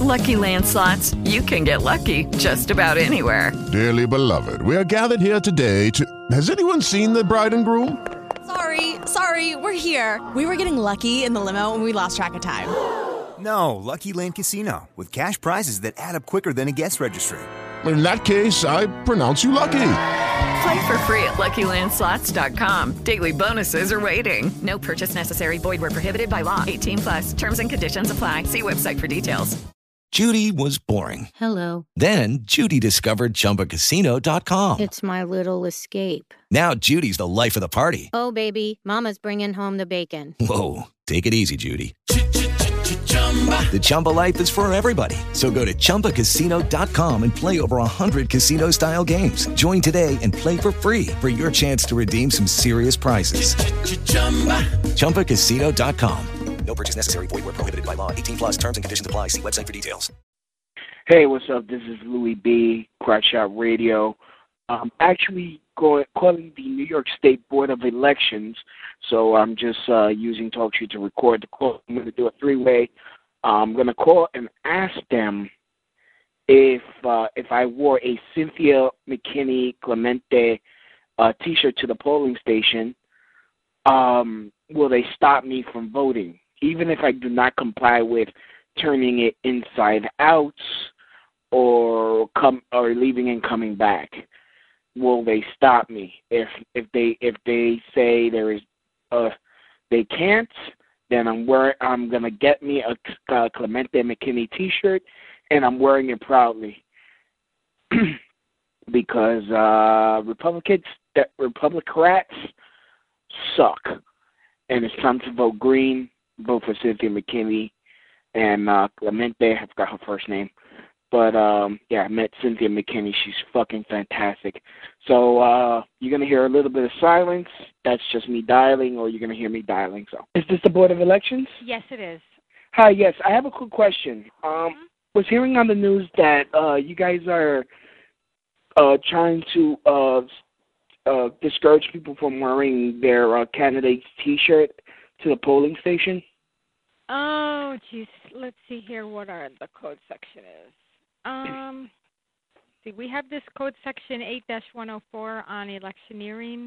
Lucky Land Slots, you can get lucky just about anywhere. Dearly beloved, we are gathered here today to... Has anyone seen the bride and groom? Sorry, we're here. We were getting lucky in the limo and we lost track of time. No, Lucky Land Casino, with cash prizes that add up quicker than a guest registry. In that case, I pronounce you lucky. Play for free at LuckyLandSlots.com. Daily bonuses are waiting. No purchase necessary. Void where prohibited by law. 18+. Terms and conditions apply. See website for details. Judy was boring. Hello. Then Judy discovered ChumbaCasino.com. It's my little escape. Now Judy's the life of the party. Oh, baby, mama's bringing home the bacon. Whoa, take it easy, Judy. The Chumba life is for everybody. So go to ChumbaCasino.com and play over 100 casino-style games. Join today and play for free for your chance to redeem some serious prizes. ChumbaCasino.com. No purchase necessary. Void where prohibited by law. 18+. Terms and conditions apply. See website for details. Hey, what's up? This is Louis B. Crackshot Radio. I'm actually calling the New York State Board of Elections, so I'm just using TalkShoe to record the call. I'm going to do a three-way. I'm going to call and ask them if I wore a Cynthia McKinney Clemente T-shirt to the polling station, will they stop me from voting? Even if I do not comply with turning it inside out or leaving and coming back, will they stop me? If they say there is they can't, then I'm gonna get me a Clemente McKinney T-shirt, and I'm wearing it proudly because Republicans suck, and it's time to vote green. Vote for Cynthia McKinney and Clemente. I forgot her first name. But, I met Cynthia McKinney. She's fucking fantastic. So you're going to hear a little bit of silence. That's just me dialing, or you're going to hear me dialing. So, is this the Board of Elections? Yes, it is. Hi, yes. I have a quick question. Was hearing on the news that you guys are trying to discourage people from wearing their candidate's T-shirt to the polling station? Oh, geez. Let's see here what the code section is. See, we have this code section 8-104 on electioneering.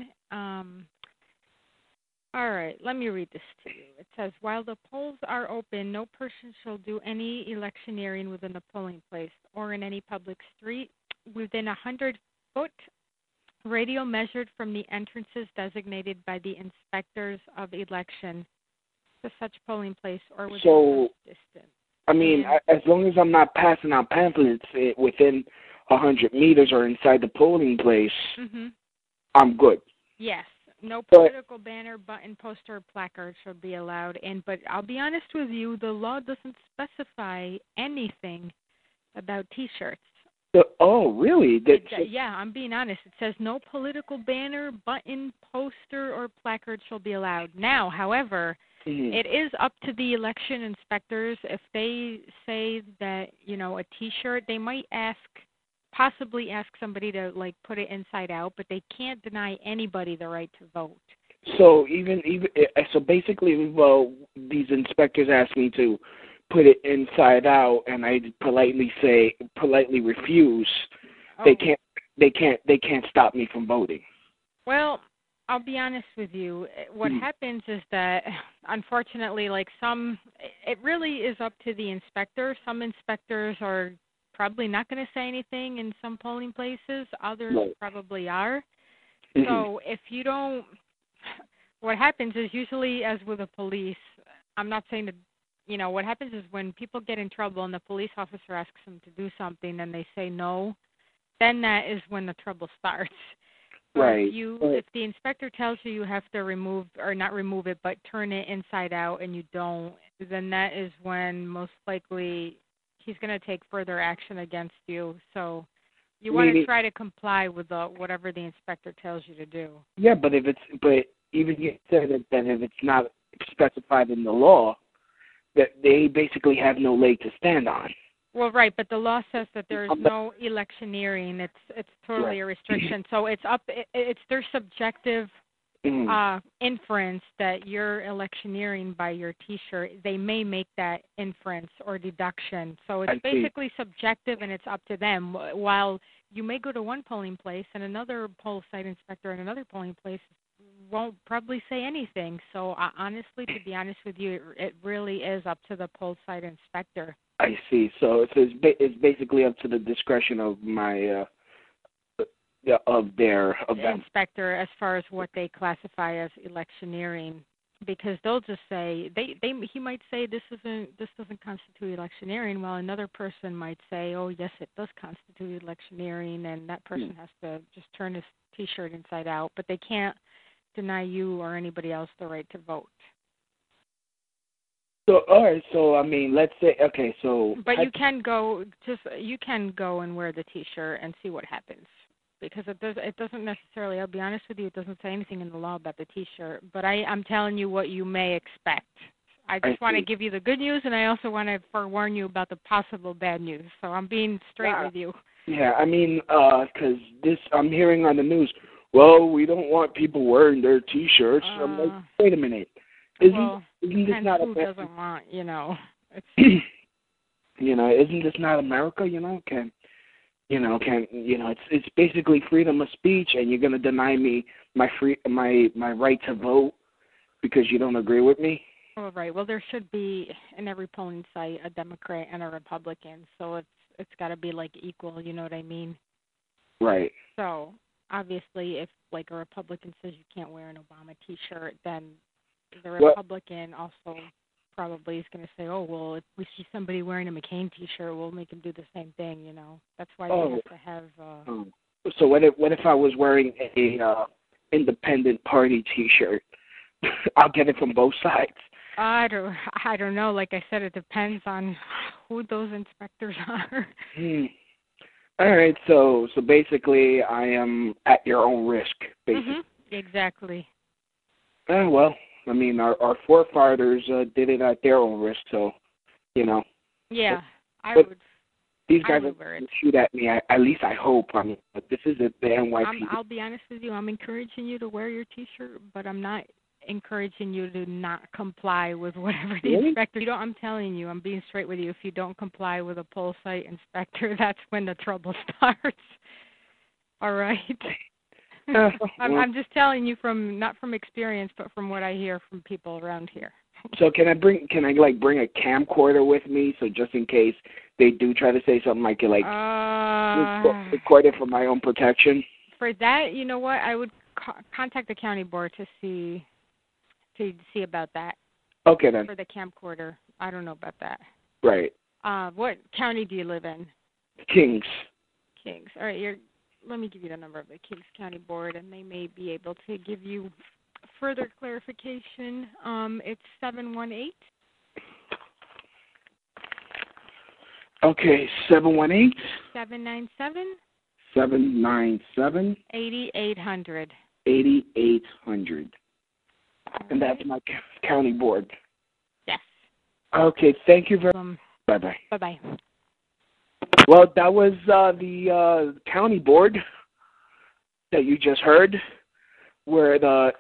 All right, let me read this to you. It says, while the polls are open, no person shall do any electioneering within the polling place or in any public street within 100-foot radio measured from the entrances designated by the inspectors of election to such polling place or within such distance. I mean, as long as I'm not passing out pamphlets within 100 meters or inside the polling place, I'm good. Yes. No political banner, button, poster, or placard should be allowed in. But I'll be honest with you, the law doesn't specify anything about T-shirts. Oh, really? Yeah, I'm being honest. It says no political banner, button, poster, or placard shall be allowed. Now, however, it is up to the election inspectors. If they say that, a T-shirt, they might possibly ask somebody to, put it inside out, but they can't deny anybody the right to vote. So so basically, these inspectors ask me to put it inside out, and I politely refuse. Oh. They can't stop me from voting. Well, I'll be honest with you. What happens is that, unfortunately, it really is up to the inspector. Some inspectors are probably not going to say anything in some polling places. Others probably are. So if you don't, what happens is usually, as with the police, I'm not saying that, what happens is when people get in trouble and the police officer asks them to do something and they say no, then that is when the trouble starts. So right. If the inspector tells you have to remove, or not remove it, but turn it inside out and you don't, then that is when most likely he's going to take further action against you. So you want to try to comply with whatever the inspector tells you to do. Yeah, but even you said that if it's not specified in the law, that they basically have no leg to stand on. Well, right, but the law says that there is no electioneering. It's totally a restriction. So it's their subjective inference that you're electioneering by your T-shirt, they may make that inference or deduction. So it's basically subjective, and it's up to them. While you may go to one polling place and another poll site inspector at another polling place won't probably say anything. So honestly, to be honest with you, it really is up to the poll site inspector. I see. So it's basically up to the discretion of my of the inspector as far as what they classify as electioneering, because they'll just say he might say this doesn't constitute electioneering, while another person might say, oh yes, it does constitute electioneering, and that person has to just turn his T-shirt inside out, but they can't deny you or anybody else the right to vote. So all right, so I mean, let's say so. But you can go and wear the T-shirt and see what happens, because it doesn't necessarily. I'll be honest with you, it doesn't say anything in the law about the T-shirt. But I'm telling you what you may expect. I just want to give you the good news, and I also want to forewarn you about the possible bad news. So I'm being straight with you. Yeah, I mean, because I'm hearing on the news. Well, we don't want people wearing their T-shirts. I'm like, wait a minute. Isn't this not who doesn't want, It's isn't this not America? It's basically freedom of speech, and you're gonna deny me my right to vote because you don't agree with me. Oh, right. Well, there should be in every polling site a Democrat and a Republican, so it's got to be like equal. You know what I mean? Right. So obviously, if like a Republican says you can't wear an Obama T-shirt, then the Republican also probably is going to say, oh, well, if we see somebody wearing a McCain T-shirt, we'll make him do the same thing, That's why they have to have... So what if I was wearing a independent party T-shirt? I'll get it from both sides. I don't know. Like I said, it depends on who those inspectors are. All right, so basically I am at your own risk, basically. Mm-hmm. Exactly. Well, I mean, our forefathers did it at their own risk, so, Yeah, I would. These guys will shoot at me, at least I hope. I mean, but this is the NYPD. I'll be honest with you. I'm encouraging you to wear your T-shirt, but I'm not encouraging you to not comply with whatever the inspector. I'm telling you, I'm being straight with you. If you don't comply with a poll site inspector, that's when the trouble starts. All right. I'm just telling you not from experience, but from what I hear from people around here. So can I bring a camcorder with me, so just in case they do try to say something, I can record it for my own protection? For that, you know what? I would contact the county board to see about that. Okay then. For the camcorder, I don't know about that. Right. What county do you live in? Kings. All right, let me give you the number of the Kings County Board, and they may be able to give you further clarification. It's 718. Okay, 718. 797. 797. 8800. 8800. And that's my county board. Yes. Okay, thank you very much. Bye-bye. Bye-bye. Well, that was the county board that you just heard, where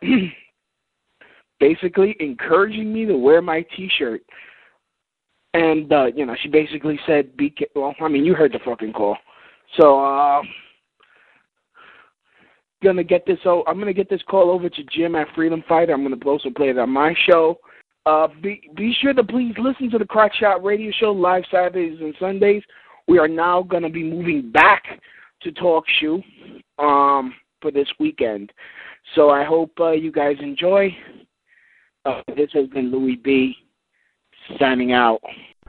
basically encouraging me to wear my T-shirt. And, she basically said, you heard the fucking call. So, I'm going to get this call over to Jim at Freedom Fighter. I'm going to also play it on my show. Be sure to please listen to the Crack Shot Radio Show live Saturdays and Sundays. We are now going to be moving back to Talk Shoe for this weekend. So I hope you guys enjoy. This has been Louis B. signing out.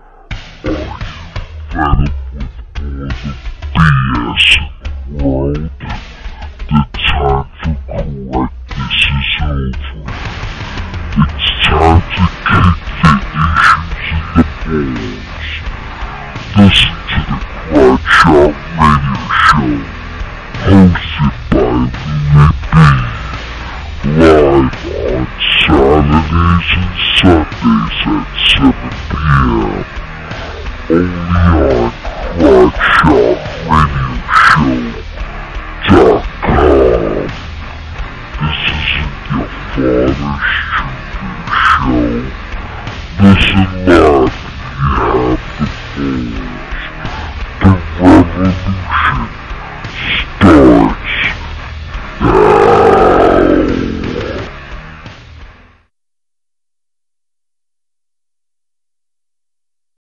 World, the time for correctness is over. It's time to kick the issues in the balls. Listen to the Crack Shot Radio Show, hosted by Louis B. Live on Saturdays and Sundays at 7 p.m. Only on Crack Shot Radio.